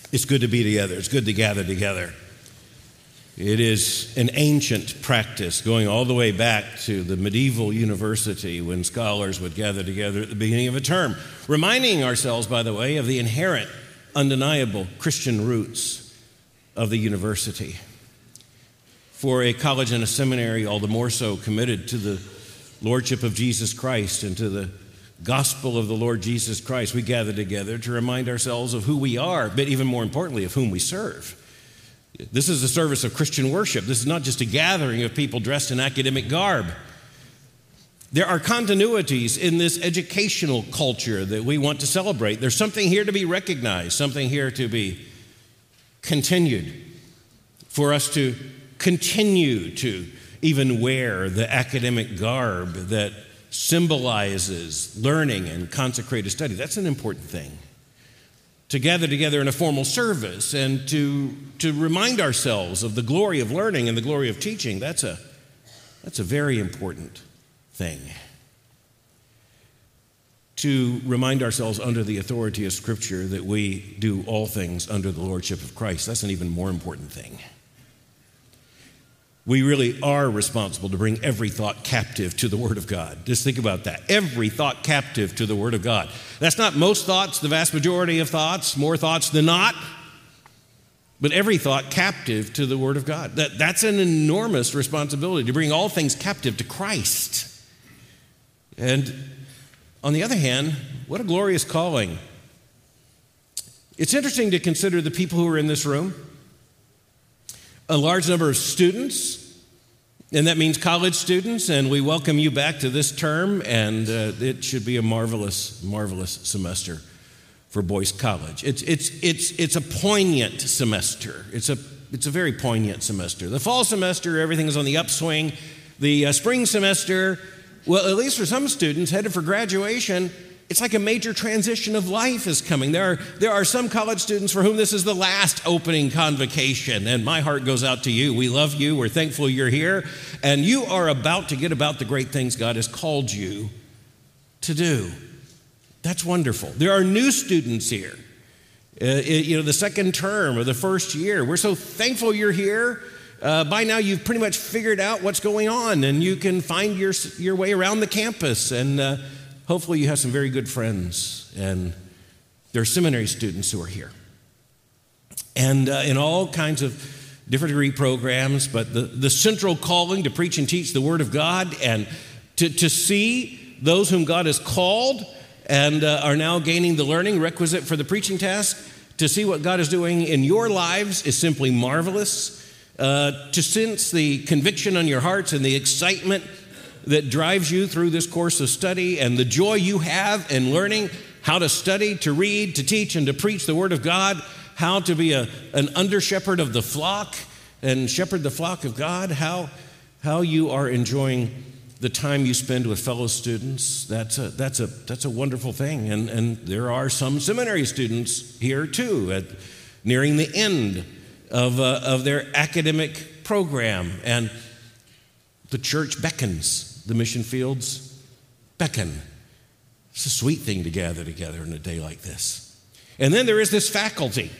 It's good to be together. It's good to gather together. It is an ancient practice going all the way back to the medieval university when scholars would gather together at the beginning of a term, reminding ourselves, by the way, of the inherent, undeniable Christian roots of the university. For a college and a seminary, all the more so committed to the Lordship of Jesus Christ and to the gospel of the Lord Jesus Christ, we gather together to remind ourselves of who we are, but even more importantly, of whom we serve. This is a service of Christian worship. This is not just a gathering of people dressed in academic garb. There are continuities in this educational culture that we want to celebrate. There's something here to be recognized, something here to be continued, for us to continue to even wear the academic garb that symbolizes learning and consecrated study. That's an important thing. To gather together in a formal service and to remind ourselves of the glory of learning and the glory of teaching, that's a very important thing. To remind ourselves under the authority of Scripture that we do all things under the Lordship of Christ, that's an even more important thing. We really are responsible to bring every thought captive to the Word of God. Just think about that. Every thought captive to the Word of God. That's not most thoughts, the vast majority of thoughts, more thoughts than not, but every thought captive to the Word of God. That's an enormous responsibility, to bring all things captive to Christ. And on the other hand, what a glorious calling. It's interesting to consider the people who are in this room. A large number of students, and that means college students, and we welcome you back to this term, and it should be a marvelous, marvelous semester for Boyce College. It's a poignant semester. It's a very poignant semester. The fall semester, everything is on the upswing. The spring semester, well, at least for some students headed for graduation, it's like a major transition of life is coming. There are some college students for whom this is the last opening convocation, and my heart goes out to you. We love you. We're thankful you're here, and you are about to get about the great things God has called you to do. That's wonderful. There are new students here. The second term or the first year. We're so thankful you're here. By now, you've pretty much figured out what's going on, and you can find your way around the campus, and hopefully you have some very good friends, and there are seminary students who are here. And in all kinds of different degree programs, but the central calling to preach and teach the Word of God and to see those whom God has called and are now gaining the learning requisite for the preaching task, to see what God is doing in your lives is simply marvelous. To sense the conviction on your hearts and the excitement that drives you through this course of study and the joy you have in learning how to study, to read, to teach, and to preach the Word of God, how to be an under-shepherd of the flock and shepherd the flock of God, how you are enjoying the time you spend with fellow students. That's a wonderful thing. And there are some seminary students here too, nearing the end of their academic program. And the church beckons. The mission fields beckon. It's a sweet thing to gather together in a day like this. And then there is this faculty.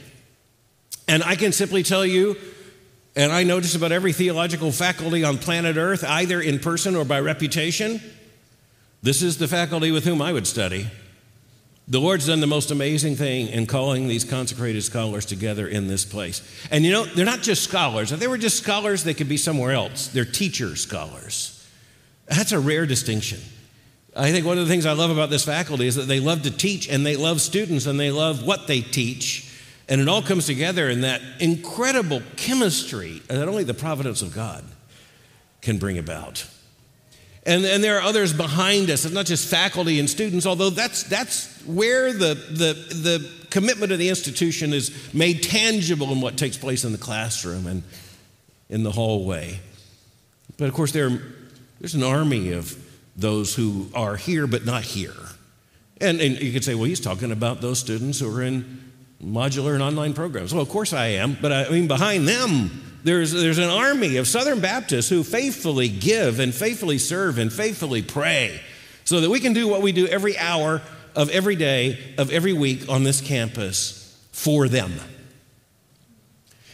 And I can simply tell you, and I know just about every theological faculty on planet Earth, either in person or by reputation, this is the faculty with whom I would study. The Lord's done the most amazing thing in calling these consecrated scholars together in this place. And they're not just scholars. If they were just scholars, they could be somewhere else. They're teacher scholars. That's a rare distinction. I think one of the things I love about this faculty is that they love to teach, and they love students, and they love what they teach. And it all comes together in that incredible chemistry that only the providence of God can bring about. And there are others behind us. It's not just faculty and students, although that's where the commitment of the institution is made tangible in what takes place in the classroom and in the hallway. But of course, there's an army of those who are here but not here. And you could say, well, he's talking about those students who are in modular and online programs. Well, of course I am, but I mean behind them, there's an army of Southern Baptists who faithfully give and faithfully serve and faithfully pray so that we can do what we do every hour of every day of every week on this campus for them.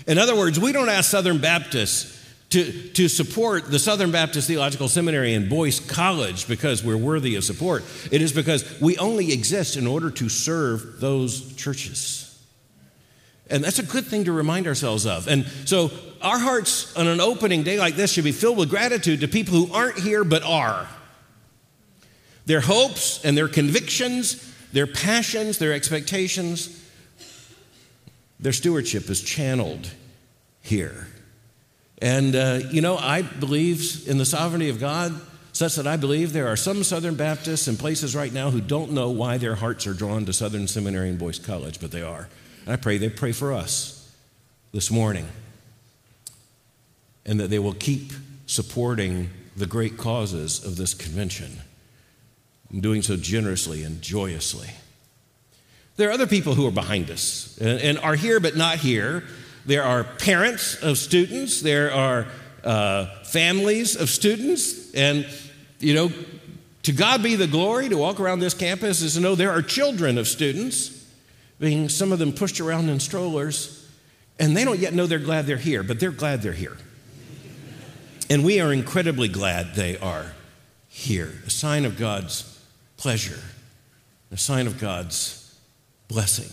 In other words, we don't ask Southern Baptists to support the Southern Baptist Theological Seminary and Boyce College because we're worthy of support. It is because we only exist in order to serve those churches. And that's a good thing to remind ourselves of. And so our hearts on an opening day like this should be filled with gratitude to people who aren't here but are. Their hopes and their convictions, their passions, their expectations, their stewardship is channeled here. And, I believe in the sovereignty of God, such that I believe there are some Southern Baptists in places right now who don't know why their hearts are drawn to Southern Seminary and Boyce College, but they are. And I pray they pray for us this morning, and that they will keep supporting the great causes of this convention, and doing so generously and joyously. There are other people who are behind us and are here but not here. There are parents of students. There are families of students. And, to God be the glory to walk around this campus is to know there are children of students, being some of them pushed around in strollers, and they don't yet know they're glad they're here, but they're glad they're here. And we are incredibly glad they are here, a sign of God's pleasure, a sign of God's blessing.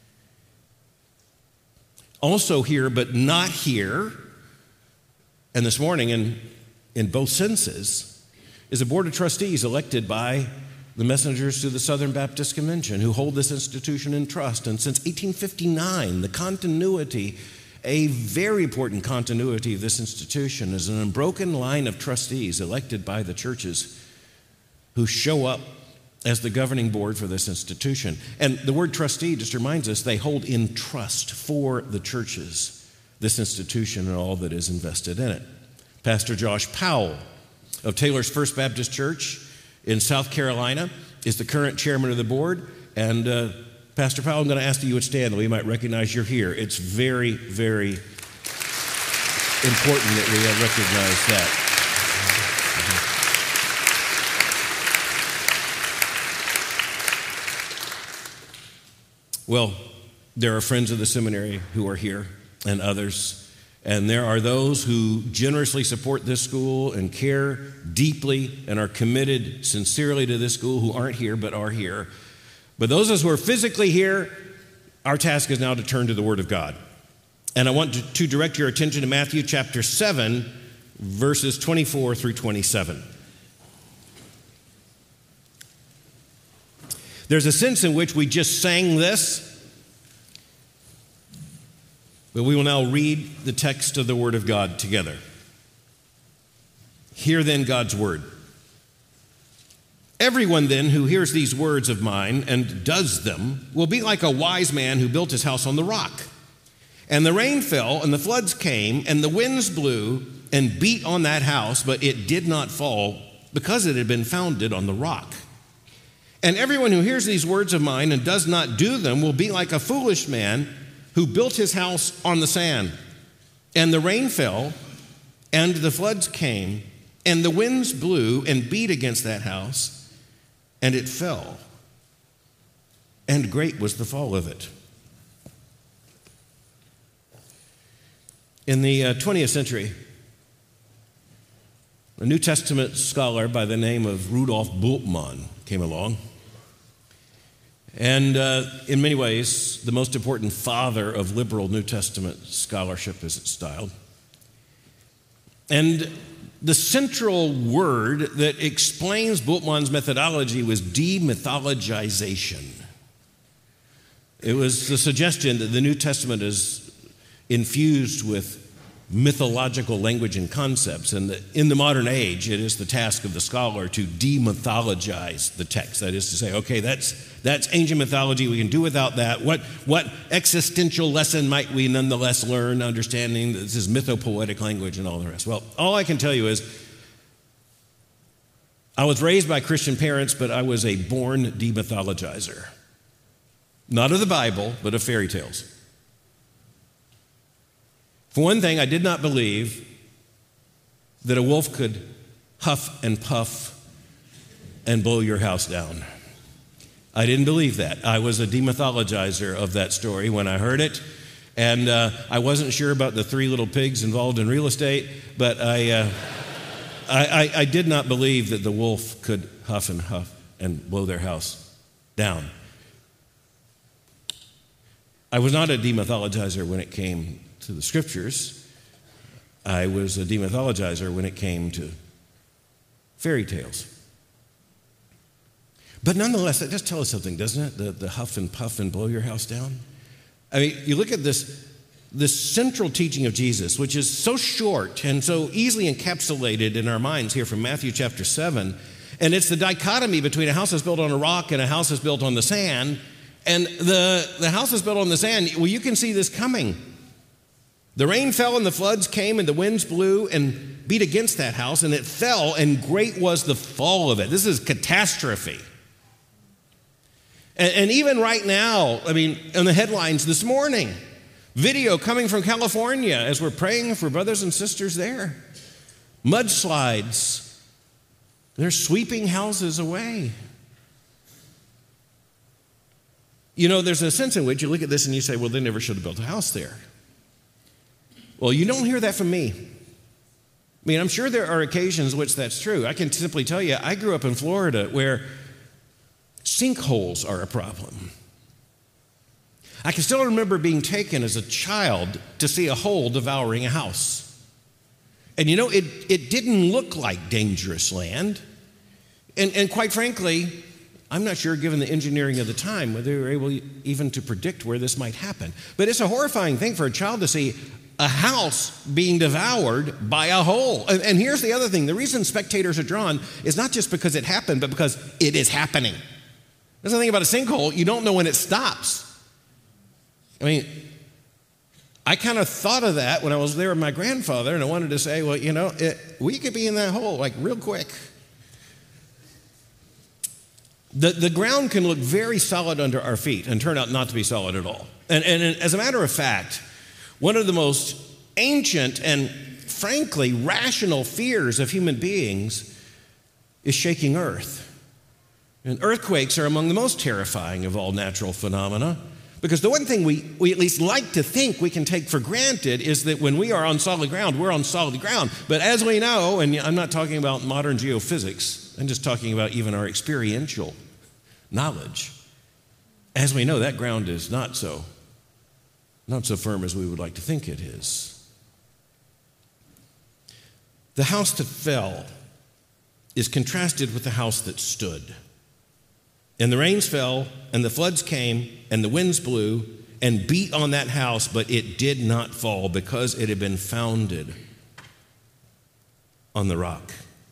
Also here, but not here, and this morning in both senses, is a board of trustees elected by the messengers to the Southern Baptist Convention who hold this institution in trust. And since 1859, the continuity, a very important continuity of this institution, is an unbroken line of trustees elected by the churches who show up as the governing board for this institution. And the word trustee just reminds us they hold in trust for the churches this institution and all that is invested in it. Pastor Josh Powell of Taylor's First Baptist Church in South Carolina is the current chairman of the board. And Pastor Powell, I'm going to ask that you would stand that we might recognize you're here. It's very, very important that we recognize that. Well, there are friends of the seminary who are here and others. And there are those who generously support this school and care deeply and are committed sincerely to this school who aren't here but are here. But those of us who are physically here, our task is now to turn to the Word of God. And I want to direct your attention to Matthew chapter 7, verses 24 through 27. There's a sense in which we just sang this, but we will now read the text of the Word of God together. Hear then God's Word. Everyone then who hears these words of mine and does them will be like a wise man who built his house on the rock. And the rain fell, and the floods came, and the winds blew and beat on that house, but it did not fall because it had been founded on the rock. And everyone who hears these words of mine and does not do them will be like a foolish man who built his house on the sand. And the rain fell, and the floods came, and the winds blew and beat against that house, and it fell. And great was the fall of it. In the 20th century, a New Testament scholar by the name of Rudolf Bultmann came along. And in many ways, the most important father of liberal New Testament scholarship, as it's styled. And the central word that explains Bultmann's methodology was demythologization. It was the suggestion that the New Testament is infused with mythological language and concepts, and that in the modern age, it is the task of the scholar to demythologize the text. That is to say, okay, that's ancient mythology. We can do without that. What existential lesson might we nonetheless learn, understanding that this is mythopoetic language and all the rest? Well, all I can tell you is I was raised by Christian parents, but I was a born demythologizer. Not of the Bible, but of fairy tales. For one thing, I did not believe that a wolf could huff and puff and blow your house down. I didn't believe that. I was a demythologizer of that story when I heard it. And I wasn't sure about the 3 little pigs involved in real estate, but I did not believe that the wolf could huff and blow their house down. I was not a demythologizer when it came to the scriptures. I was a demythologizer when it came to fairy tales. But nonetheless, that does tell us something, doesn't it? The huff and puff and blow your house down. I mean, you look at this central teaching of Jesus, which is so short and so easily encapsulated in our minds here from Matthew chapter 7, and it's the dichotomy between a house that's built on a rock and a house that's built on the sand. And the house that's built on the sand, well, you can see this coming. The rain fell and the floods came and the winds blew and beat against that house, and it fell, and great was the fall of it. This is catastrophe. And even right now, I mean, in the headlines this morning, video coming from California as we're praying for brothers and sisters there. Mudslides. They're sweeping houses away. You know, there's a sense in which you look at this and you say, well, they never should have built a house there. Well, you don't hear that from me. I mean, I'm sure there are occasions in which that's true. I can simply tell you, I grew up in Florida where sinkholes are a problem. I can still remember being taken as a child to see a hole devouring a house. And you know, it didn't look like dangerous land. And quite frankly, I'm not sure, given the engineering of the time, whether they were able even to predict where this might happen. But it's a horrifying thing for a child to see a house being devoured by a hole. And here's the other thing. The reason spectators are drawn is not just because it happened, but because it is happening. There's the thing about a sinkhole, you don't know when it stops. I mean, I kind of thought of that when I was there with my grandfather, and I wanted to say, well, you know, we could be in that hole like real quick. The ground can look very solid under our feet and turn out not to be solid at all. And as a matter of fact, one of the most ancient and frankly rational fears of human beings is shaking earth. And earthquakes are among the most terrifying of all natural phenomena, because the one thing we at least like to think we can take for granted is that when we are on solid ground, we're on solid ground. But as we know, and I'm not talking about modern geophysics, I'm just talking about even our experiential knowledge. As we know, that ground is not so firm as we would like to think it is. The house that fell is contrasted with the house that stood. And the rains fell, and the floods came, and the winds blew, and beat on that house, but it did not fall because it had been founded on the rock.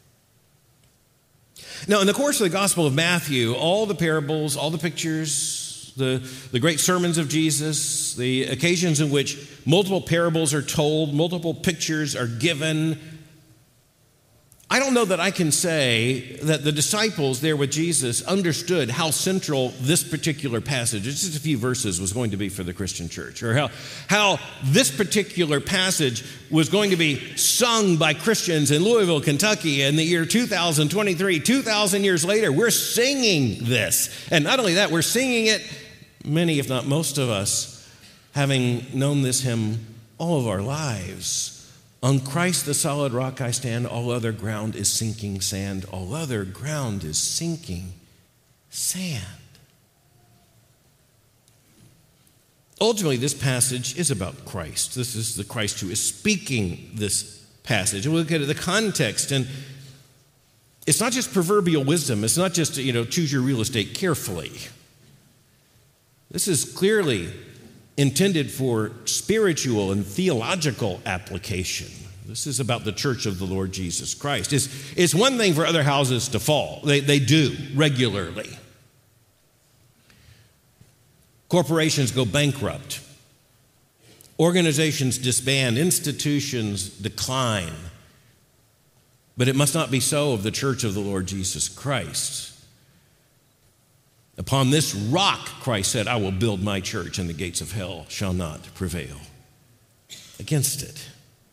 Now, in the course of the Gospel of Matthew, all the parables, all the pictures, the great sermons of Jesus, the occasions in which multiple parables are told, multiple pictures are given, I don't know that I can say that the disciples there with Jesus understood how central this particular passage, it's just a few verses, was going to be for the Christian church, or how this particular passage was going to be sung by Christians in Louisville, Kentucky in the year 2023. 2,000 years later, we're singing this. And not only that, we're singing it, many, if not most of us, having known this hymn all of our lives. On Christ the solid rock I stand, all other ground is sinking sand. All other ground is sinking sand. Ultimately, this passage is about Christ. This is the Christ who is speaking this passage. And we'll look at the context, and it's not just proverbial wisdom. It's not just, choose your real estate carefully. This is clearly intended for spiritual and theological application. This is about the church of the Lord Jesus Christ. It's one thing for other houses to fall. They do regularly. Corporations go bankrupt. Organizations disband. Institutions decline. But it must not be so of the church of the Lord Jesus Christ. Upon this rock, Christ said, I will build my church, and the gates of hell shall not prevail against it.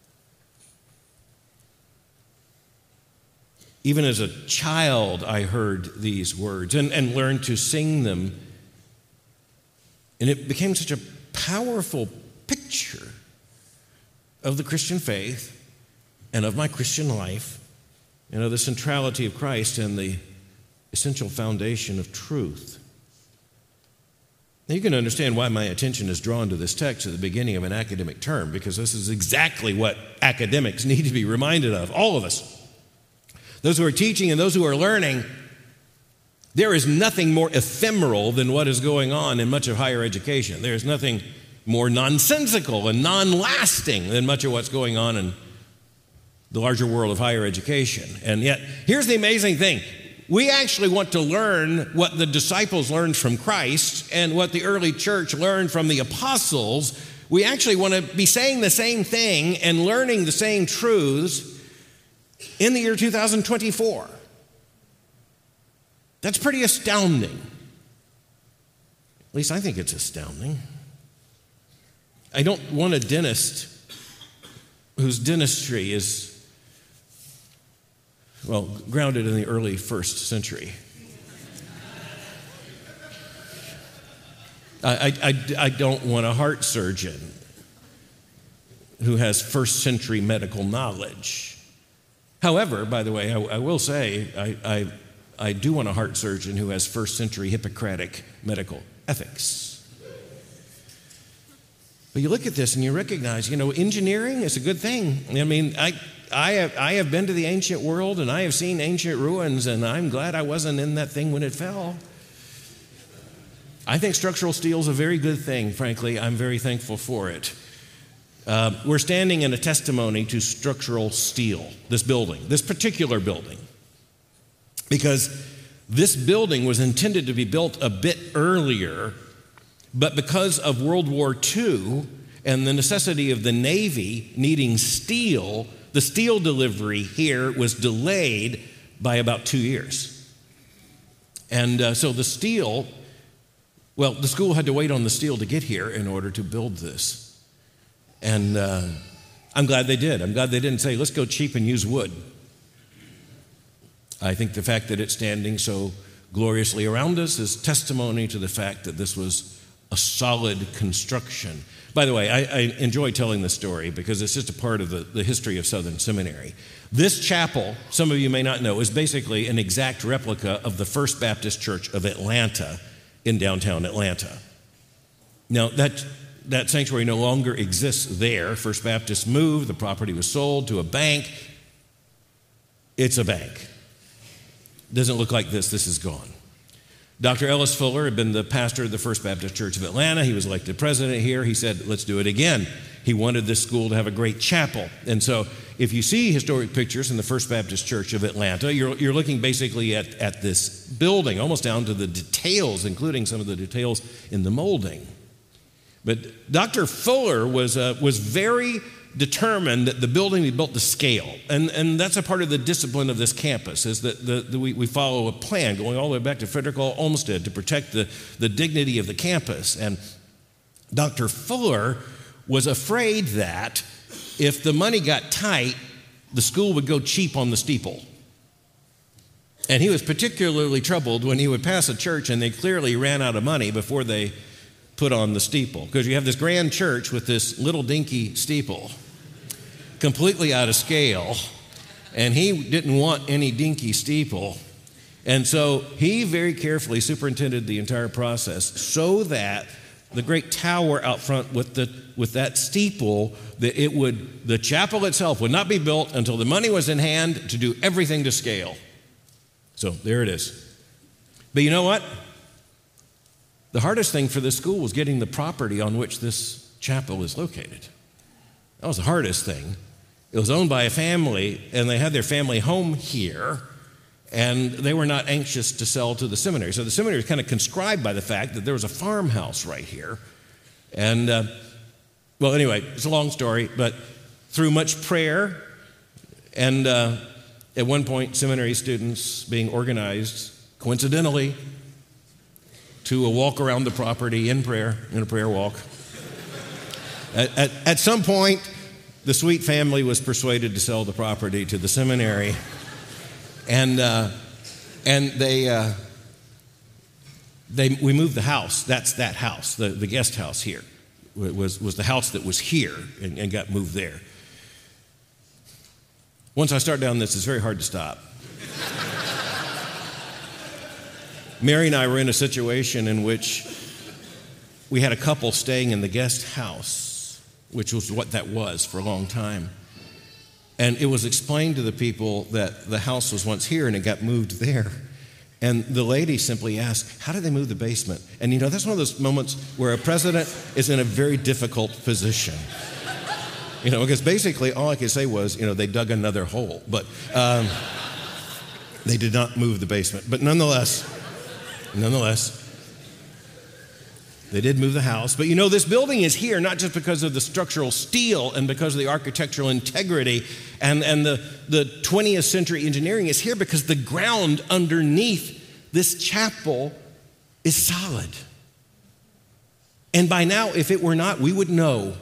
Even as a child, I heard these words and learned to sing them. And it became such a powerful picture picture of the Christian faith and of my Christian life and of the centrality of Christ and the essential foundation of truth. Now you can understand why my attention is drawn to this text at the beginning of an academic term, because this is exactly what academics need to be reminded of, all of us. Those who are teaching and those who are learning. There is nothing more ephemeral than what is going on in much of higher education. There is nothing more nonsensical and non-lasting than much of what's going on in the larger world of higher education. And yet, here's the amazing thing. We actually want to learn what the disciples learned from Christ and what the early church learned from the apostles. We actually want to be saying the same thing and learning the same truths in the year 2024. That's pretty astounding. At least I think it's astounding. I don't want a dentist whose dentistry is, well, grounded in the early first century. I don't want a heart surgeon who has first century medical knowledge. However, by the way, I will say, I do want a heart surgeon who has first century Hippocratic medical ethics. But you look at this and you recognize, engineering is a good thing. I mean, I have been to the ancient world and I have seen ancient ruins, and I'm glad I wasn't in that thing when it fell. I think structural steel is a very good thing, frankly. I'm very thankful for it. We're standing in a testimony to structural steel, this building, this particular building. Because this building was intended to be built a bit earlier, but because of World War II and the necessity of the Navy needing steel, the steel delivery here was delayed by about 2 years. And so the steel, the school had to wait on the steel to get here in order to build this. And I'm glad they did. I'm glad they didn't say, let's go cheap and use wood. I think the fact that it's standing so gloriously around us is testimony to the fact that this was a solid construction. By the way, I enjoy telling this story because it's just a part of the history of Southern Seminary. This chapel, some of you may not know, is basically an exact replica of the First Baptist Church of Atlanta in downtown Atlanta. Now, that sanctuary no longer exists there. First Baptist moved, the property was sold to a bank. It's a bank. Doesn't look like this is gone. Dr. Ellis Fuller had been the pastor of the First Baptist Church of Atlanta. He was elected president here. He said, let's do it again. He wanted this school to have a great chapel. And so if you see historic pictures in the First Baptist Church of Atlanta, you're looking basically at this building, almost down to the details, including some of the details in the molding. But Dr. Fuller was very determined that the building be built to scale. And that's a part of the discipline of this campus, is that we follow a plan going all the way back to Frederick Law Olmsted to protect the dignity of the campus. And Dr. Fuller was afraid that if the money got tight, the school would go cheap on the steeple. And he was particularly troubled when he would pass a church and they clearly ran out of money before they put on the steeple. Because you have this grand church with this little dinky steeple, completely out of scale, and he didn't want any dinky steeple. And so he very carefully superintended the entire process so that the great tower out front with that steeple, the chapel itself would not be built until the money was in hand to do everything to scale. So there it is. But you know what? The hardest thing for this school was getting the property on which this chapel is located. That was the hardest thing. It was owned by a family, and they had their family home here, and they were not anxious to sell to the seminary. So the seminary was kind of conscribed by the fact that there was a farmhouse right here. And, anyway, it's a long story, but through much prayer, and at one point, seminary students being organized, coincidentally, to a walk around the property in prayer, in a prayer walk. At some point, the Sweet family was persuaded to sell the property to the seminary, and we moved the house. That's that house, the guest house here. was the house that was here and got moved there. Once I start down this, it's very hard to stop. Mary and I were in a situation in which we had a couple staying in the guest house, which was what that was for a long time. And it was explained to the people that the house was once here and it got moved there. And the lady simply asked, how did they move the basement? And that's one of those moments where a president is in a very difficult position. Because basically all I could say was, they dug another hole. But they did not move the basement. But nonetheless, they did move the house. But this building is here not just because of the structural steel and because of the architectural integrity and the 20th century engineering. Is here because the ground underneath this chapel is solid. And by now, if it were not, we would know.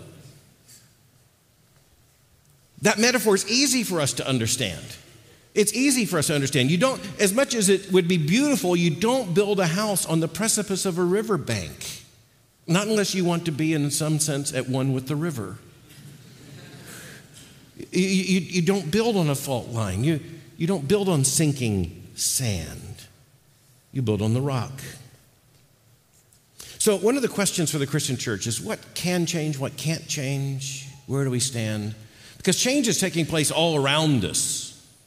That metaphor is easy for us to understand. It's easy for us to understand. You don't, as much as it would be beautiful, you don't build a house on the precipice of a riverbank. Not unless you want to be, in some sense, at one with the river. You don't build on a fault line. You don't build on sinking sand. You build on the rock. So one of the questions for the Christian church is what can change, what can't change? Where do we stand? Because change is taking place all around us.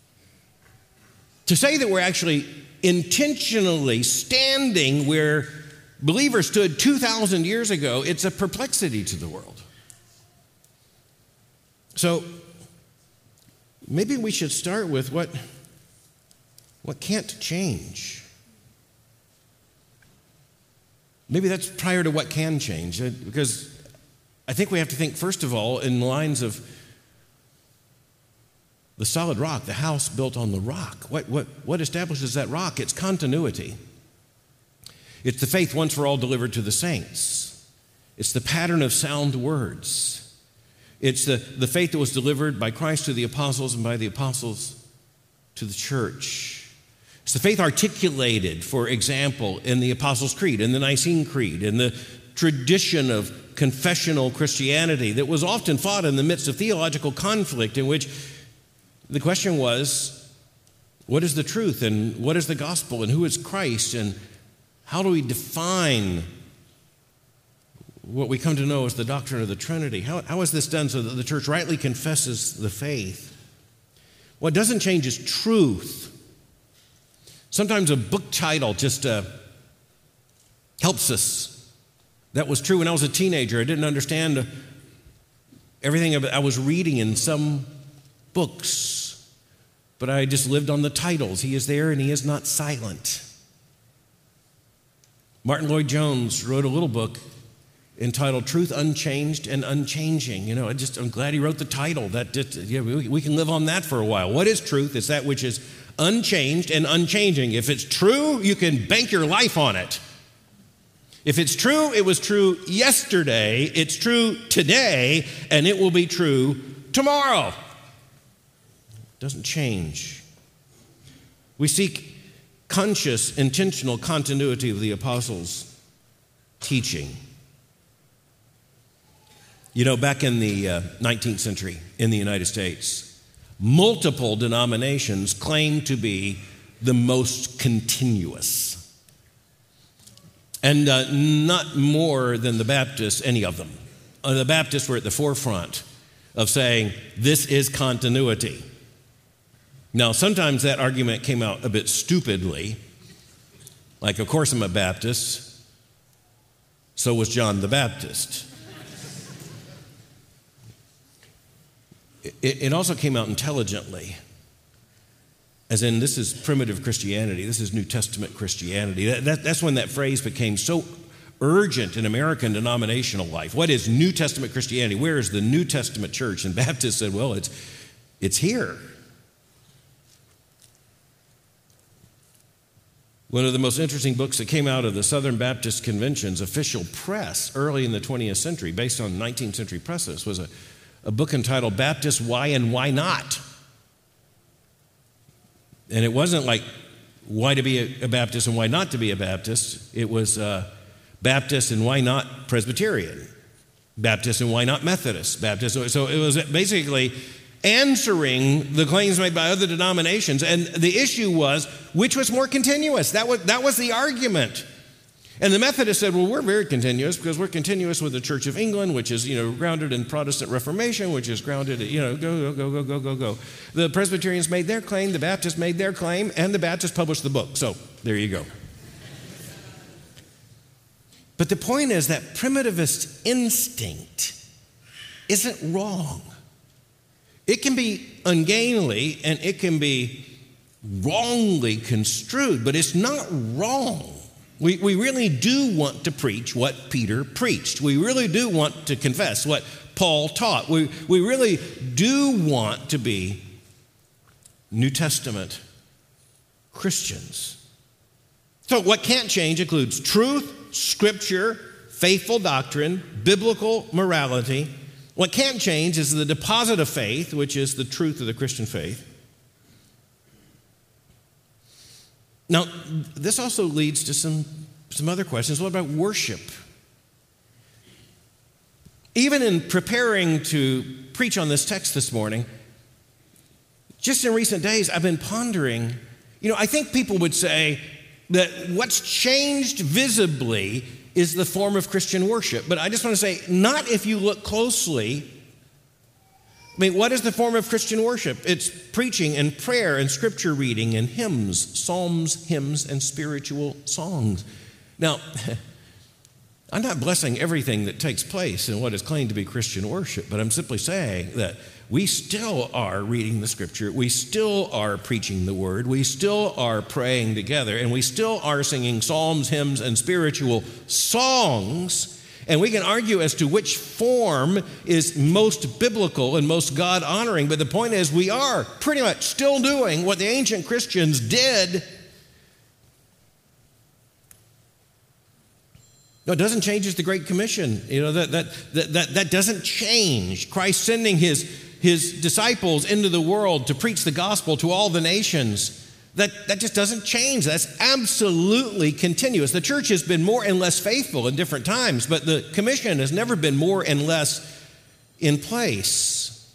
To say that we're actually intentionally standing where believers stood 2,000 years ago, it's a perplexity to the world. So maybe we should start with what can't change. Maybe that's prior to what can change, because I think we have to think, first of all, in the lines of the solid rock, the house built on the rock. What establishes that rock? It's continuity. It's the faith once for all delivered to the saints. It's the pattern of sound words. It's the faith that was delivered by Christ to the apostles and by the apostles to the church. It's the faith articulated, for example, in the Apostles' Creed, in the Nicene Creed, in the tradition of confessional Christianity that was often fought in the midst of theological conflict, in which the question was, what is the truth and what is the gospel and who is Christ and how do we define what we come to know as the doctrine of the Trinity? How is this done so that the church rightly confesses the faith? What doesn't change is truth. Sometimes a book title just helps us. That was true when I was a teenager. I didn't understand everything I was reading in some books, but I just lived on the titles. He is there and he is not silent. Martin Lloyd-Jones wrote a little book entitled Truth Unchanged and Unchanging. I'm glad he wrote the title. We can live on that for a while. What is truth? It's that which is unchanged and unchanging. If it's true, you can bank your life on it. If it's true, it was true yesterday, it's true today, and it will be true tomorrow. It doesn't change. We seek conscious, intentional continuity of the apostles' teaching. Back in the 19th century in the United States, multiple denominations claimed to be the most continuous. And not more than the Baptists, any of them. The Baptists were at the forefront of saying, this is continuity. Now, sometimes that argument came out a bit stupidly. Like, of course I'm a Baptist. So was John the Baptist. It also came out intelligently, as in this is primitive Christianity, this is New Testament Christianity. That's when that phrase became so urgent in American denominational life. What is New Testament Christianity? Where is the New Testament church? And Baptists said, well, it's here. One of the most interesting books that came out of the Southern Baptist Convention's official press early in the 20th century, based on 19th century presses, was a book entitled Baptist, Why and Why Not? And it wasn't like why to be a Baptist and why not to be a Baptist. It was Baptist and why not Presbyterian. Baptist, and why not Methodist Baptist? So it was basically answering the claims made by other denominations. And the issue was, which was more continuous? That was the argument. And the Methodists said, well, we're very continuous because we're continuous with the Church of England, which is, grounded in Protestant Reformation, which is grounded, go. The Presbyterians made their claim, the Baptists made their claim, and the Baptists published the book. So there you go. But the point is that primitivist instinct isn't wrong. It can be ungainly and it can be wrongly construed, but it's not wrong. We really do want to preach what Peter preached. We really do want to confess what Paul taught. We really do want to be New Testament Christians. So what can't change includes truth, Scripture, faithful doctrine, biblical morality. What can't change is the deposit of faith, which is the truth of the Christian faith. Now, this also leads to some other questions. What about worship? Even in preparing to preach on this text this morning, just in recent days, I've been pondering, I think people would say that what's changed visibly is the form of Christian worship. But I just want to say, not if you look closely. What is the form of Christian worship? It's preaching and prayer and scripture reading and hymns, psalms, hymns, and spiritual songs. Now, I'm not blessing everything that takes place in what is claimed to be Christian worship, but I'm simply saying that we still are reading the scripture, we still are preaching the word, we still are praying together, and we still are singing psalms, hymns, and spiritual songs. And we can argue as to which form is most biblical and most God-honoring, but the point is we are pretty much still doing what the ancient Christians did. No, it doesn't change is the Great Commission. That doesn't change. Christ sending his disciples into the world to preach the gospel to all the nations. That just doesn't change. That's absolutely continuous. The church has been more and less faithful in different times, but the commission has never been more and less in place.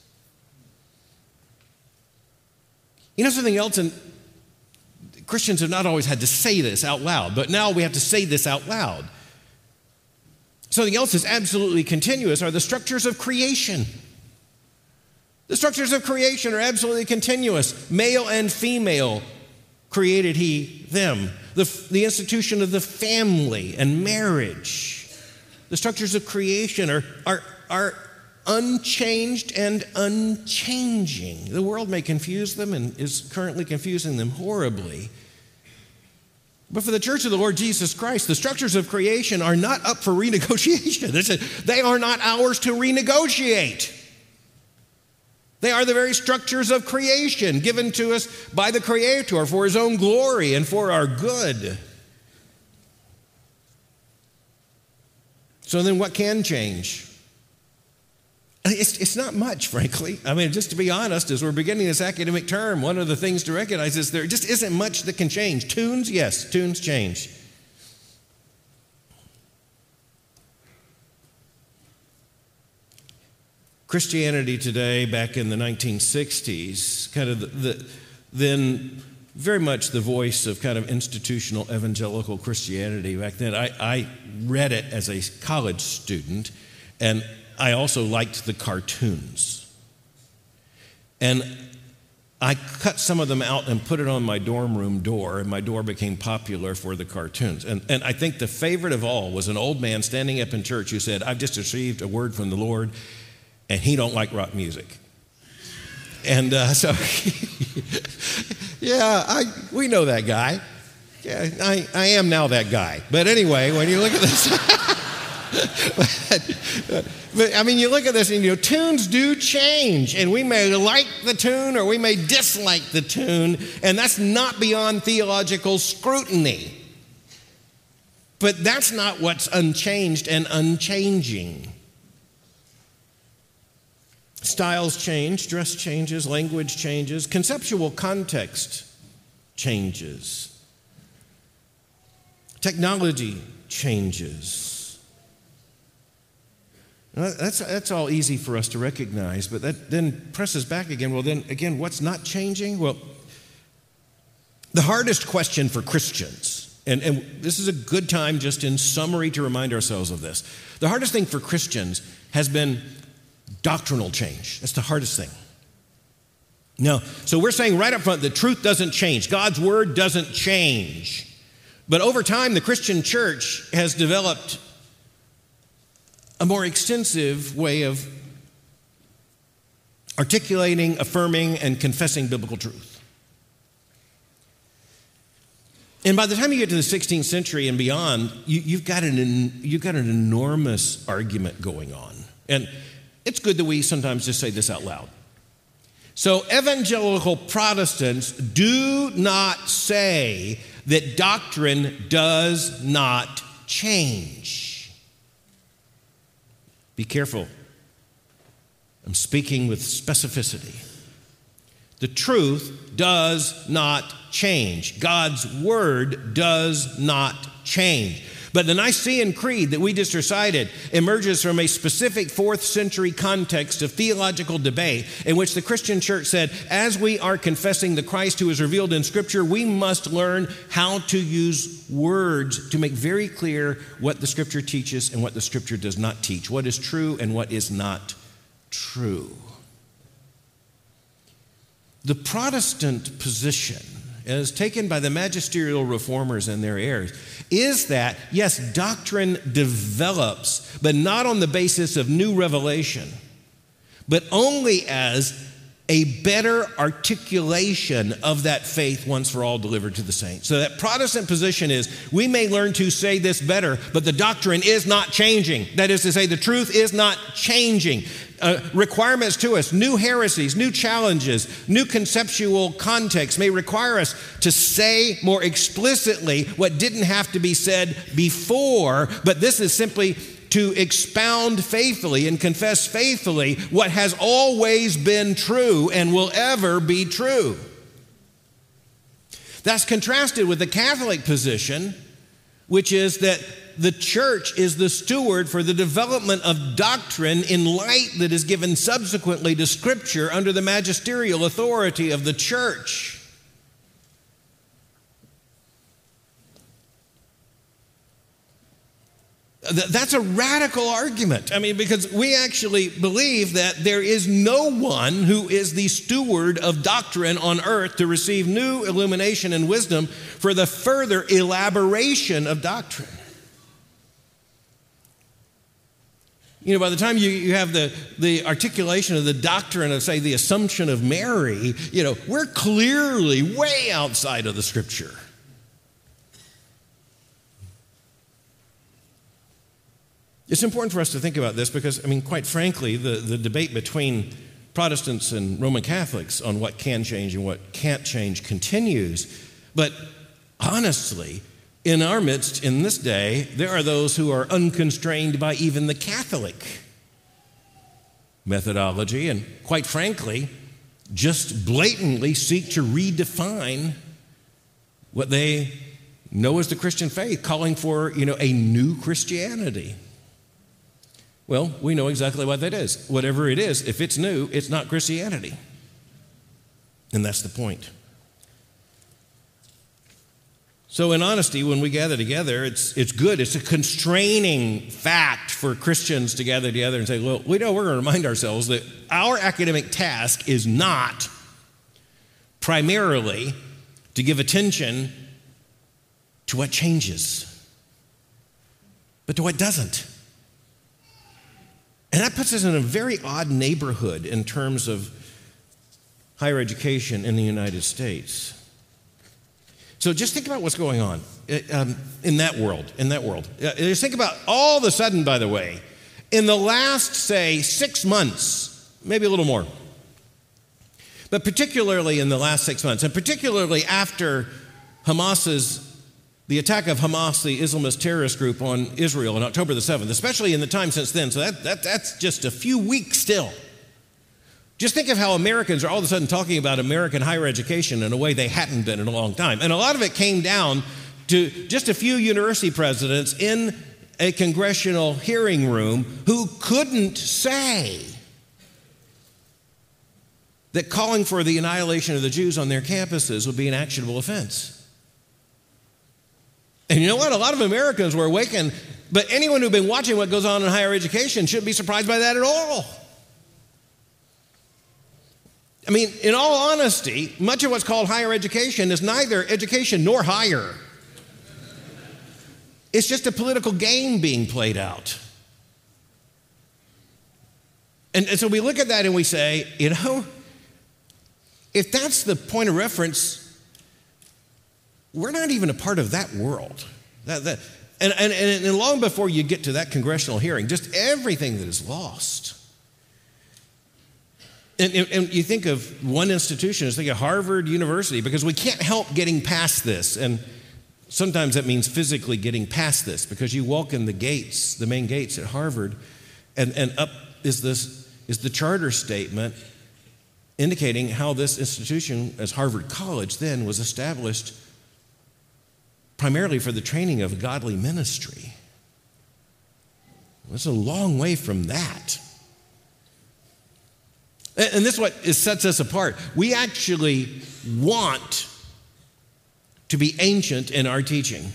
Something else, and Christians have not always had to say this out loud, but now we have to say this out loud. Something else that's absolutely continuous are the structures of creation. The structures of creation are absolutely continuous. Male and female created he, them. The institution of the family and marriage. The structures of creation are unchanged and unchanging. The world may confuse them and is currently confusing them horribly. But for the Church of the Lord Jesus Christ, the structures of creation are not up for renegotiation. They are not ours to renegotiate. They are the very structures of creation given to us by the Creator for His own glory and for our good. So then what can change? It's not much, frankly. Just to be honest, as we're beginning this academic term, one of the things to recognize is there just isn't much that can change. Tunes, yes, tunes change. Christianity today, back in the 1960s, kind of then very much the voice of kind of institutional evangelical Christianity back then. I read it as a college student, and I also liked the cartoons. And I cut some of them out and put it on my dorm room door, and my door became popular for the cartoons. And I think the favorite of all was an old man standing up in church who said, "I've just received a word from the Lord, and he don't like rock music." And so, we know that guy. Yeah, I am now that guy. But anyway, when you look at this... But you look at this and tunes do change, and we may like the tune or we may dislike the tune, and that's not beyond theological scrutiny. But that's not what's unchanged and unchanging. Styles change, dress changes, language changes, conceptual context changes, technology changes. That's all easy for us to recognize, but that then presses back again. Well, then again, what's not changing? Well, the hardest question for Christians, and this is a good time just in summary to remind ourselves of this. The hardest thing for Christians has been doctrinal change. That's the hardest thing. Now, so we're saying right up front that truth doesn't change. God's word doesn't change. But over time, the Christian church has developed a more extensive way of articulating, affirming, and confessing biblical truth. And by the time you get to the 16th century and beyond, you've got an enormous argument going on. And it's good that we sometimes just say this out loud. So evangelical Protestants do not say that doctrine does not change. Be careful. I'm speaking with specificity. The truth does not change. God's word does not change. But the Nicene Creed that we just recited emerges from a specific 4th century context of theological debate in which the Christian church said, as we are confessing the Christ who is revealed in Scripture, we must learn how to use words to make very clear what the Scripture teaches and what the Scripture does not teach, what is true and what is not true. The Protestant position, as taken by the magisterial reformers and their heirs, is that, yes, doctrine develops, but not on the basis of new revelation, but only as a better articulation of that faith once for all delivered to the saints. So that Protestant position is, we may learn to say this better, but the doctrine is not changing. That is to say, the truth is not changing. Requirements to us, new heresies, new challenges, new conceptual contexts may require us to say more explicitly what didn't have to be said before, but this is simply to expound faithfully and confess faithfully what has always been true and will ever be true. That's contrasted with the Catholic position, which is that the church is the steward for the development of doctrine in light that is given subsequently to Scripture under the magisterial authority of the church. That's a radical argument. I mean, because we actually believe that there is no one who is the steward of doctrine on earth to receive new illumination and wisdom for the further elaboration of doctrine. You know, by the time you have the articulation of the doctrine of, say, the Assumption of Mary, you know, we're clearly way outside of the Scripture. It's important for us to think about this because, I mean, quite frankly, the debate between Protestants and Roman Catholics on what can change and what can't change continues. But honestly, in our midst, in this day, there are those who are unconstrained by even the Catholic methodology and, quite frankly, just blatantly seek to redefine what they know as the Christian faith, calling for, you know, a new Christianity. Well, we know exactly what that is. Whatever it is, if it's new, it's not Christianity. And that's the point. So in honesty, when we gather together, it's good. It's a constraining fact for Christians to gather together and say, well, we know we're going to remind ourselves that our academic task is not primarily to give attention to what changes, but to what doesn't. And that puts us in a very odd neighborhood in terms of higher education in the United States. So just think about what's going on in that world. Just think about all of a sudden, by the way, in the last, say, 6 months, maybe a little more, but particularly in the last 6 months, and particularly after the attack of Hamas, the Islamist terrorist group, on Israel on October the 7th, especially in the time since then, so that's just a few weeks still. Just think of how Americans are all of a sudden talking about American higher education in a way they hadn't been in a long time. And a lot of it came down to just a few university presidents in a congressional hearing room who couldn't say that calling for the annihilation of the Jews on their campuses would be an actionable offense. And you know what? A lot of Americans were awakened, but anyone who's been watching what goes on in higher education shouldn't be surprised by that at all. I mean, in all honesty, much of what's called higher education is neither education nor higher. It's just a political game being played out. And so we look at that and we say, you know, if that's the point of reference, we're not even a part of that world. And long before you get to that congressional hearing, just everything that is lost. And you think of one institution, it's like a Harvard University, because we can't help getting past this. And sometimes that means physically getting past this, because you walk in the gates, the main gates at Harvard, and up is the charter statement indicating how this institution, as Harvard College then, was established primarily for the training of godly ministry. It's a long way from that. And this is what sets us apart. We actually want to be ancient in our teaching,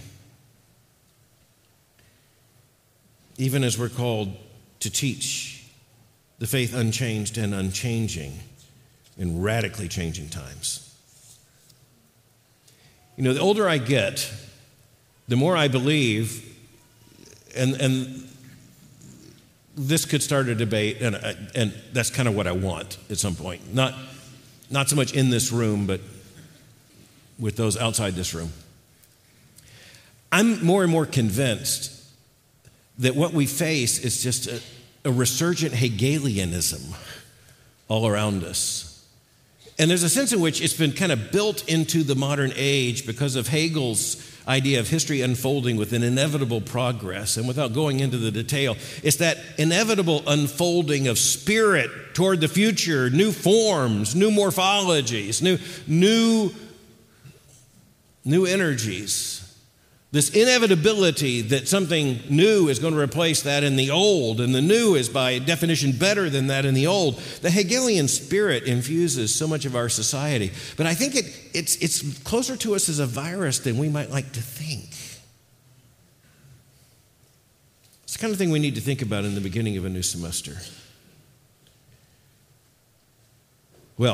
even as we're called to teach the faith unchanged and unchanging in radically changing times. You know, the older I get, the more I believe, and this could start a debate, and that's kind of what I want at some point. Not so much in this room, but with those outside this room. I'm more and more convinced that what we face is just a resurgent Hegelianism all around us. And there's a sense in which it's been kind of built into the modern age because of Hegel's idea of history unfolding with an inevitable progress. And without going into the detail, it's that inevitable unfolding of spirit toward the future, new forms, new morphologies, new energies. This inevitability that something new is going to replace that in the old, and the new is by definition better than that in the old. The Hegelian spirit infuses so much of our society, but I think it's closer to us as a virus than we might like to think. It's the kind of thing we need to think about in the beginning of a new semester. Well,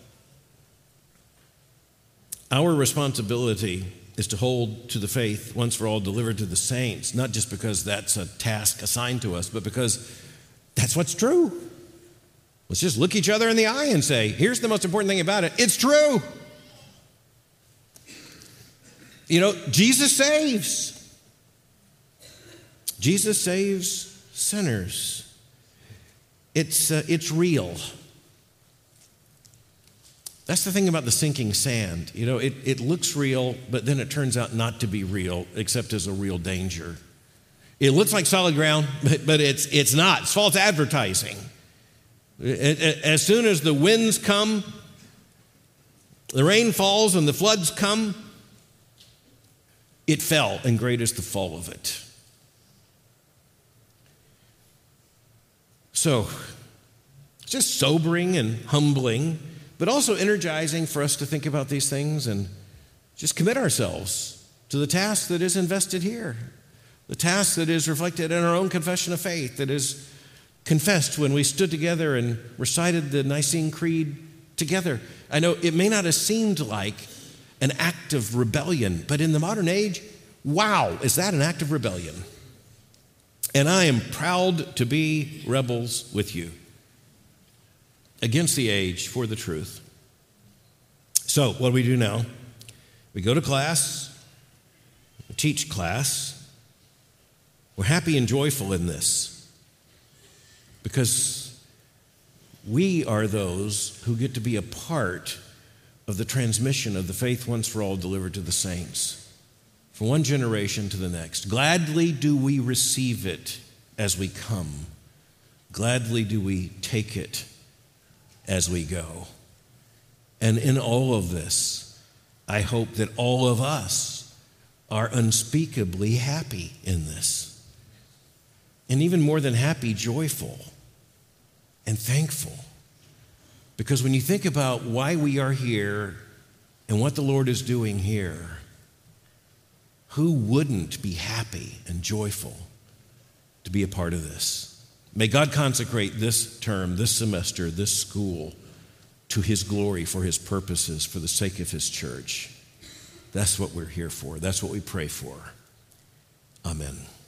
our responsibility is to hold to the faith once for all delivered to the saints, not just because that's a task assigned to us, but because that's what's true. Let's just look each other in the eye and say, here's the most important thing about it. It's true. You know, Jesus saves. Jesus saves sinners. It's real. That's the thing about the sinking sand. You know, it looks real, but then it turns out not to be real, except as a real danger. It looks like solid ground, but it's not. It's false advertising. As soon as the winds come, the rain falls and the floods come, it fell, and great is the fall of it. So, it's just sobering and humbling, but also energizing for us to think about these things and just commit ourselves to the task that is invested here, the task that is reflected in our own confession of faith, that is confessed when we stood together and recited the Nicene Creed together. I know it may not have seemed like an act of rebellion, but in the modern age, wow, is that an act of rebellion? And I am proud to be rebels with you, against the age, for the truth. So what do we do now? We go to class, we teach class. We're happy and joyful in this because we are those who get to be a part of the transmission of the faith once for all delivered to the saints, from one generation to the next. Gladly do we receive it as we come. Gladly do we take it as we go. And in all of this, I hope that all of us are unspeakably happy in this. And even more than happy, joyful and thankful. Because when you think about why we are here and what the Lord is doing here, who wouldn't be happy and joyful to be a part of this? May God consecrate this term, this semester, this school to His glory, for His purposes, for the sake of His church. That's what we're here for. That's what we pray for. Amen.